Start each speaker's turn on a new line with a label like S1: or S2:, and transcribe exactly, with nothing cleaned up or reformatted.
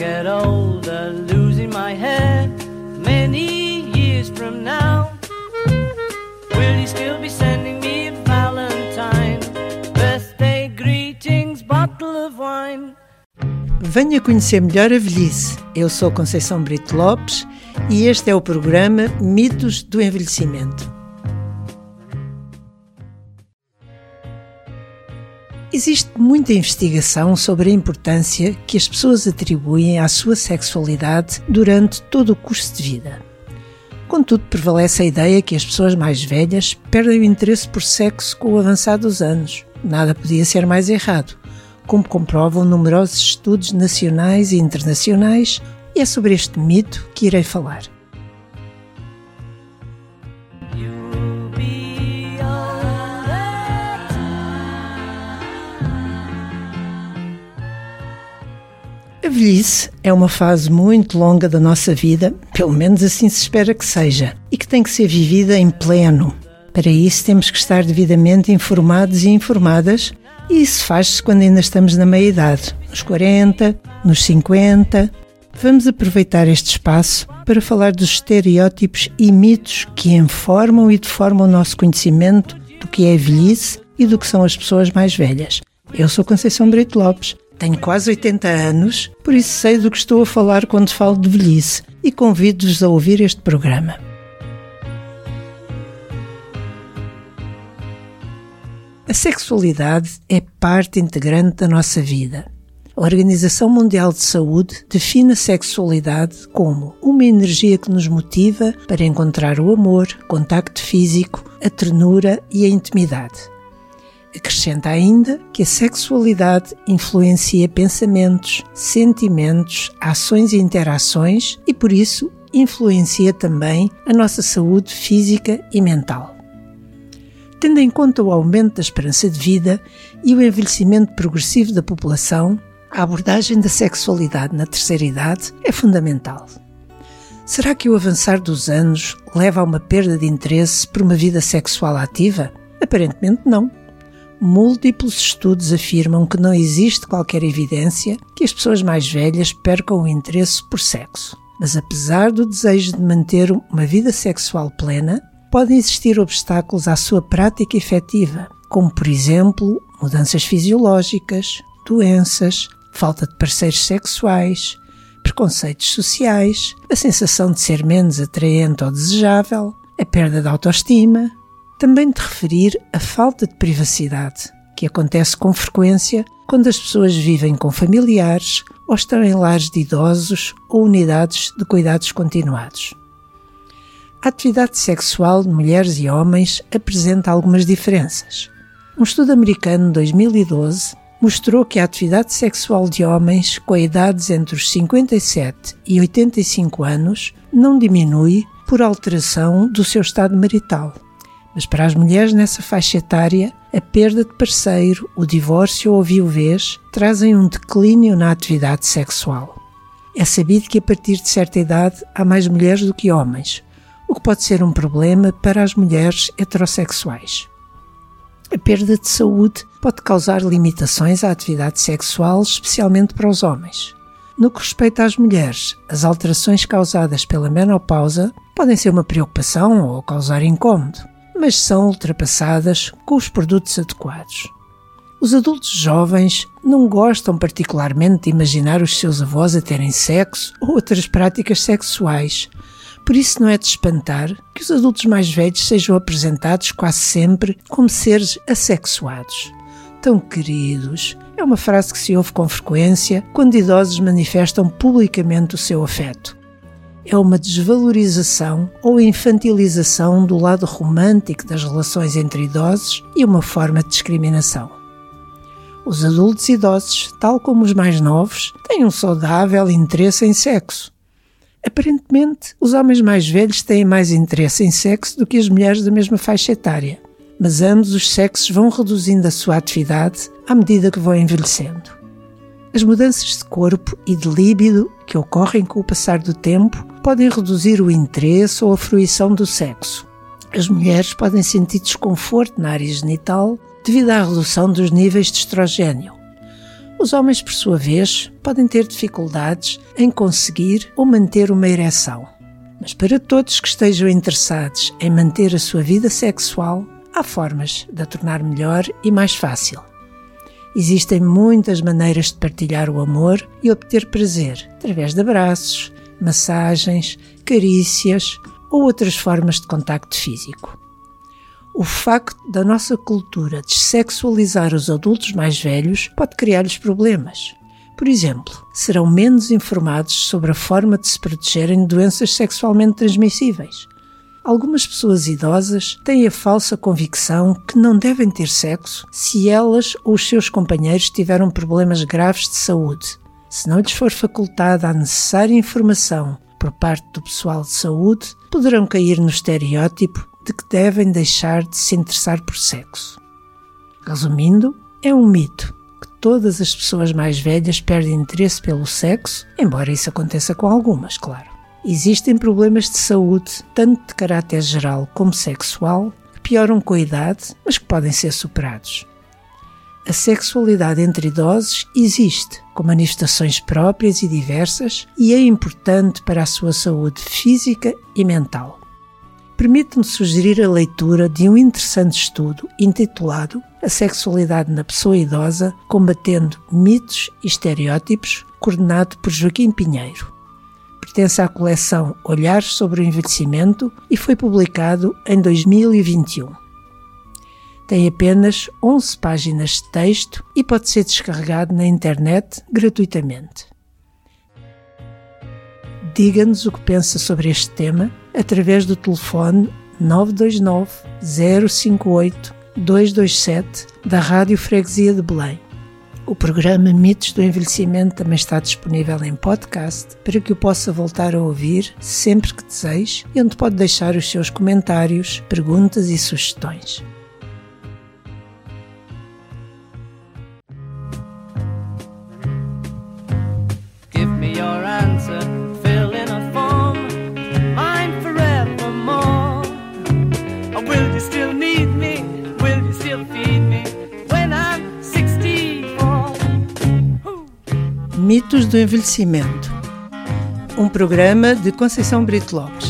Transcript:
S1: get older, losing my hair many years from now, will you still be sending me a Valentine, birthday greetings, bottle of wine?
S2: Venha conhecer melhor a velhice. Eu sou Conceição Brito Lopes e este é o programa Mitos do Envelhecimento. Existe muita investigação sobre a importância que as pessoas atribuem à sua sexualidade durante todo o curso de vida. Contudo, prevalece a ideia que as pessoas mais velhas perdem o interesse por sexo com o avançar dos anos. Nada podia ser mais errado, como comprovam numerosos estudos nacionais e internacionais, e é sobre este mito que irei falar. A velhice é uma fase muito longa da nossa vida, pelo menos assim se espera que seja, e que tem que ser vivida em pleno. Para isso temos que estar devidamente informados e informadas, e isso faz-se quando ainda estamos na meia-idade, nos quarenta, nos cinquenta. Vamos aproveitar este espaço para falar dos estereótipos e mitos que informam e deformam o nosso conhecimento do que é a velhice e do que são as pessoas mais velhas. Eu sou Conceição Brito Lopes, tenho quase oitenta anos, por isso sei do que estou a falar quando falo de velhice e convido-vos a ouvir este programa. A sexualidade é parte integrante da nossa vida. A Organização Mundial de Saúde define a sexualidade como uma energia que nos motiva para encontrar o amor, contacto físico, a ternura e a intimidade. Acrescenta ainda que a sexualidade influencia pensamentos, sentimentos, ações e interações e, por isso, influencia também a nossa saúde física e mental. Tendo em conta o aumento da esperança de vida e o envelhecimento progressivo da população, a abordagem da sexualidade na terceira idade é fundamental. Será que o avançar dos anos leva a uma perda de interesse por uma vida sexual ativa? Aparentemente não. Múltiplos estudos afirmam que não existe qualquer evidência que as pessoas mais velhas percam o interesse por sexo. Mas apesar do desejo de manter uma vida sexual plena, podem existir obstáculos à sua prática efetiva, como, por exemplo, mudanças fisiológicas, doenças, falta de parceiros sexuais, preconceitos sociais, a sensação de ser menos atraente ou desejável, a perda de autoestima. Também de referir a falta de privacidade, que acontece com frequência quando as pessoas vivem com familiares ou estão em lares de idosos ou unidades de cuidados continuados. A atividade sexual de mulheres e homens apresenta algumas diferenças. Um estudo americano de dois mil e doze mostrou que a atividade sexual de homens com idades entre os cinquenta e sete e oitenta e cinco anos não diminui por alteração do seu estado marital. Mas para as mulheres nessa faixa etária, a perda de parceiro, o divórcio ou a viuvez trazem um declínio na atividade sexual. É sabido que a partir de certa idade há mais mulheres do que homens, o que pode ser um problema para as mulheres heterossexuais. A perda de saúde pode causar limitações à atividade sexual, especialmente para os homens. No que respeita às mulheres, as alterações causadas pela menopausa podem ser uma preocupação ou causar incômodo, mas são ultrapassadas com os produtos adequados. Os adultos jovens não gostam particularmente de imaginar os seus avós a terem sexo ou outras práticas sexuais, por isso não é de espantar que os adultos mais velhos sejam apresentados quase sempre como seres assexuados. Tão queridos, é uma frase que se ouve com frequência quando idosos manifestam publicamente o seu afeto. É uma desvalorização ou infantilização do lado romântico das relações entre idosos e uma forma de discriminação. Os adultos idosos, tal como os mais novos, têm um saudável interesse em sexo. Aparentemente, os homens mais velhos têm mais interesse em sexo do que as mulheres da mesma faixa etária, mas ambos os sexos vão reduzindo a sua atividade à medida que vão envelhecendo. As mudanças de corpo e de líbido que ocorrem com o passar do tempo podem reduzir o interesse ou a fruição do sexo. As mulheres podem sentir desconforto na área genital devido à redução dos níveis de estrogênio. Os homens, por sua vez, podem ter dificuldades em conseguir ou manter uma ereção. Mas para todos que estejam interessados em manter a sua vida sexual, há formas de a tornar melhor e mais fácil. Existem muitas maneiras de partilhar o amor e obter prazer, através de abraços, massagens, carícias ou outras formas de contacto físico. O facto da nossa cultura dessexualizar os adultos mais velhos pode criar-lhes problemas. Por exemplo, serão menos informados sobre a forma de se protegerem de doenças sexualmente transmissíveis. Algumas pessoas idosas têm a falsa convicção que não devem ter sexo se elas ou os seus companheiros tiveram problemas graves de saúde. Se não lhes for facultada a necessária informação por parte do pessoal de saúde, poderão cair no estereótipo de que devem deixar de se interessar por sexo. Resumindo, é um mito que todas as pessoas mais velhas perdem interesse pelo sexo, embora isso aconteça com algumas, claro. Existem problemas de saúde, tanto de caráter geral como sexual, que pioram com a idade, mas que podem ser superados. A sexualidade entre idosos existe, com manifestações próprias e diversas, e é importante para a sua saúde física e mental. Permite-me sugerir a leitura de um interessante estudo intitulado A Sexualidade na Pessoa Idosa, Combatendo Mitos e Estereótipos, coordenado por Joaquim Pinheiro. Pertence à coleção Olhares sobre o Envelhecimento e foi publicado em dois mil e vinte e um. Tem apenas onze páginas de texto e pode ser descarregado na internet gratuitamente. Diga-nos o que pensa sobre este tema através do telefone nove dois nove, zero cinco oito, dois dois sete da Rádio Freguesia de Belém. O programa Mitos do Envelhecimento também está disponível em podcast para que o possa voltar a ouvir sempre que deseje e onde pode deixar os seus comentários, perguntas e sugestões.
S1: Give me your answer, fill in a form, mine forevermore. Or will you still need me? Will you still feed me when I'm sixty-four?
S2: Mitos do Envelhecimento, um programa de Conceição Brito Lopes.